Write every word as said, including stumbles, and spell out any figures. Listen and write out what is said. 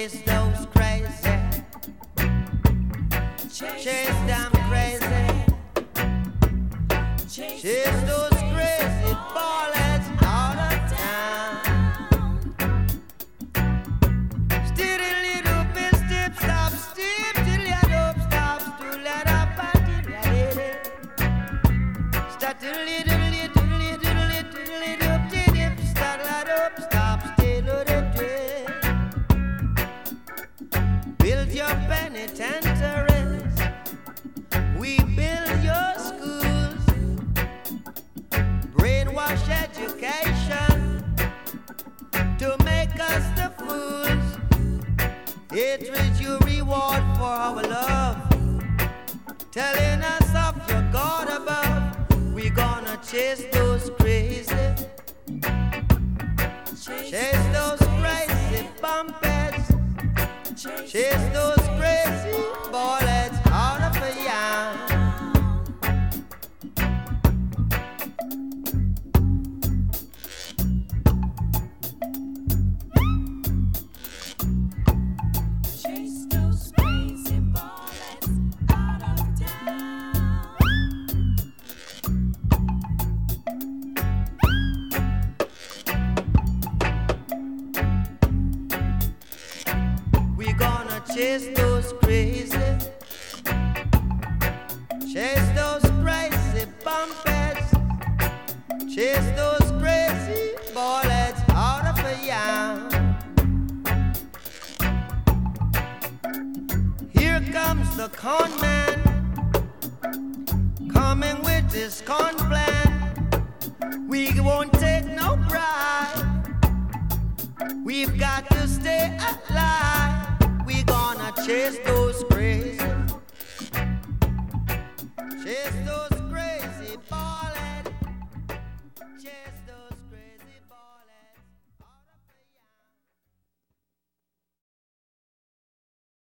chase those crazy, chase them crazy, chase those crazy ballers out of town. Steady little bit, step, stop, step, till you don't stop, to let up until you hit it. Start to little, little, little, little, little, dip, start let up, stop, stay, load up, drip. Build your penitentiaries, we build your schools, brainwash education to make us the fools. Hatred you reward for our love, telling us of your God above. We gonna chase those crazy, chase those crazy bumpers, chase those crazy bullets out of a yam. Chase those crazy bullets out of town. We gonna chase those crazy, chase those crazy bumpers, chase those crazy bullets out of a yam. Here comes the con man, coming with his con plan. We won't take no bribe, we've got to stay alive. We gonna chase those crazy, chase those